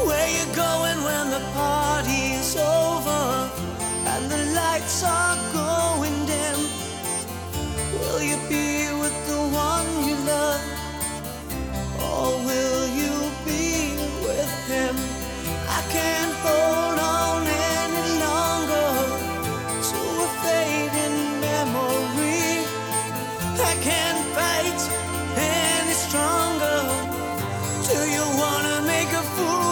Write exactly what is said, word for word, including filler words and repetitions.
Where you going when the party's over and the lights are going dim? Will you be with the one you love, or will you be with him? I can't hold on any longer to a fading memory. I can't fight any stronger. Do you wanna make a fool